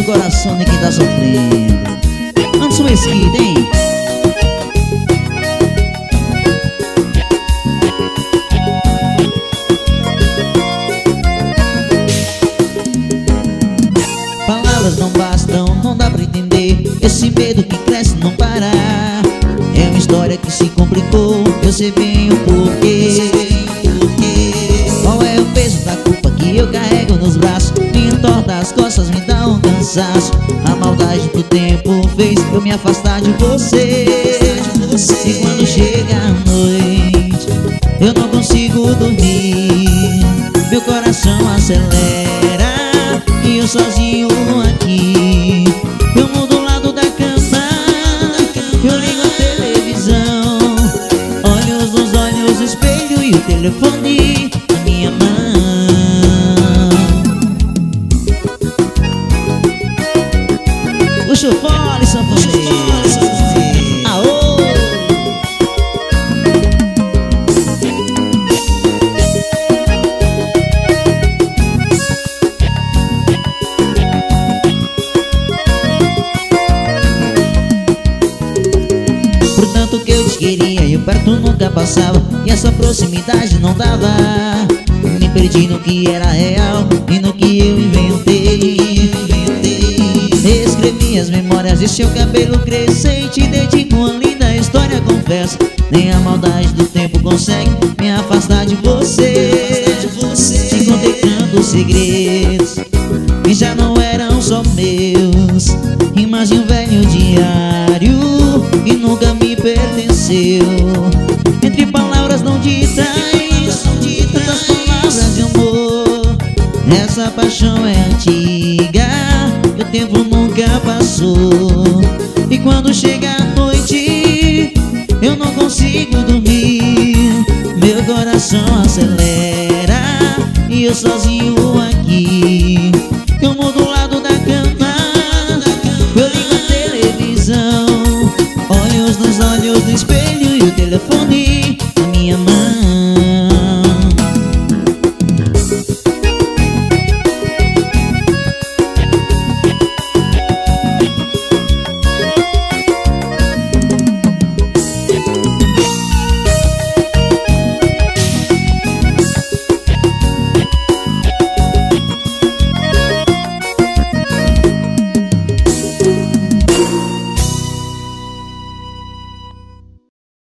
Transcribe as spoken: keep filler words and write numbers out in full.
coração de quem tá sofrendo. Anderson Mesquita, hein? Palavras não bastam, não dá pra entender. Esse medo que cresce não para. É uma história que se complicou. Eu sei bem o porquê. Qual é o peso da culpa que eu carrego nos braços? Me entorta as costas, me dá um cansaço. A maldade do tempo fez eu me afastar de você. E quando chega a noite eu não consigo dormir. Meu coração acelera e eu sozinho aqui. Eu mudo o lado da cama, eu ligo a televisão, olhos nos olhos, espelho e o telefone na minha mão. Puxa o fole, sanfoneiro. Aô! Portanto que eu te queria e o perto nunca passava, e essa proximidade não dava. Me perdi no que era real e no que eu inventei. Escrevi as memórias de seu cabelo crescente, dedico uma linda história, confesso. Nem a maldade do tempo consegue me afastar de você. Te contei tantos segredos que já não eram só meus, rimas de um velho diário que nunca me pertenceu. Entre palavras não ditas, tantas palavras de amor. Essa paixão é antiga e o tempo nunca passou. E quando chega a noite eu não consigo dormir. Meu coração acelera e eu sozinho